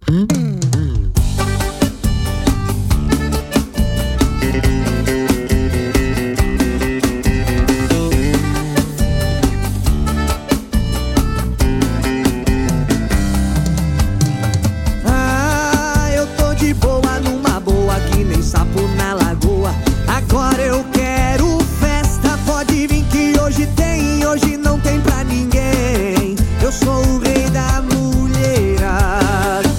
Agora eu quero festa, pode vir que hoje tem, hoje não tem pra ninguém. Eu sou o rei da mulherada.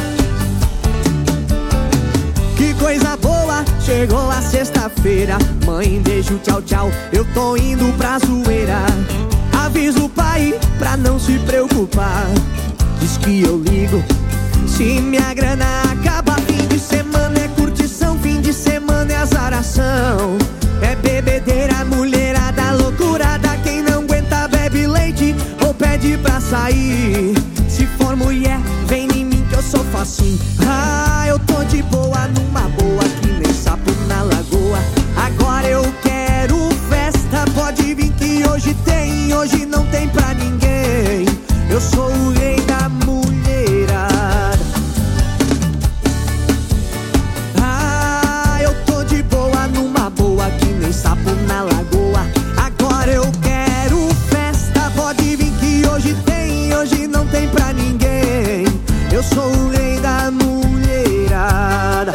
Que coisa boa, chegou a sexta-feira. Mãe, beijo, tchau, tchau, eu tô indo pra zoeira. Avisa o pai pra não se preocupar. Diz que eu ligo se minha grana acaba. Fim de semana é curtição, fim de semana é azaração. É bebedeira, mulherada, loucurada. Quem não aguenta bebe leite ou pede pra sair. Se for mulher, vem em mim que eu sou facinho. Ah, eu tô de boa, numa boa, que nem sapo na lagoa. Agora eu quero festa, pode vir que hoje tem, hoje não tem pra ninguém. Eu sou o rei da mulherada. Ah, eu tô de boa, numa boa, que nem sapo na lagoa. Agora eu quero festa, pode vir que hoje tem, hoje não tem pra ninguém. Eu sou o rei da mulherada.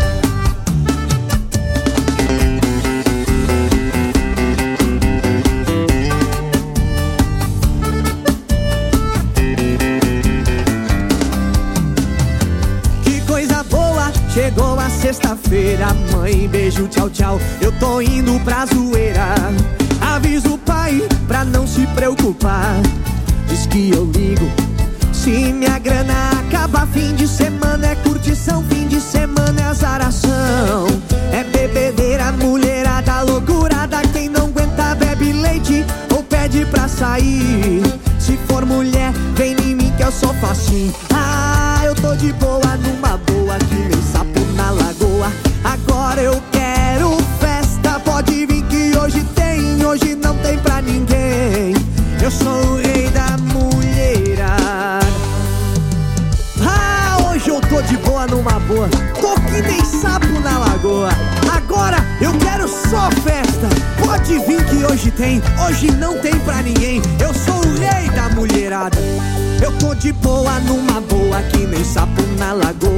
Chegou a sexta-feira, mãe, beijo, tchau, tchau, eu tô indo pra zoeira. Avisa o pai pra não se preocupar. Diz que eu ligo se minha grana acaba. Fim de semana é curtição, fim de semana é azaração. É bebedeira, mulherada, loucurada. Quem não aguenta bebe leite ou pede pra sair. Se for mulher, vem em mim que eu sou facinho. Ah, eu tô de boa, numa boa, que nem sapo na lagoa. Agora eu quero festa, pode vir que hoje tem, hoje não tem pra ninguém. Eu sou o rei da mulherada. Ah, hoje eu tô de boa, numa boa, tô que nem sapo na lagoa. Agora eu quero só festa, pode vir que hoje tem, hoje não tem pra ninguém. Eu sou o rei da mulherada. Eu tô de boa, numa boa, que nem sapo na lagoa.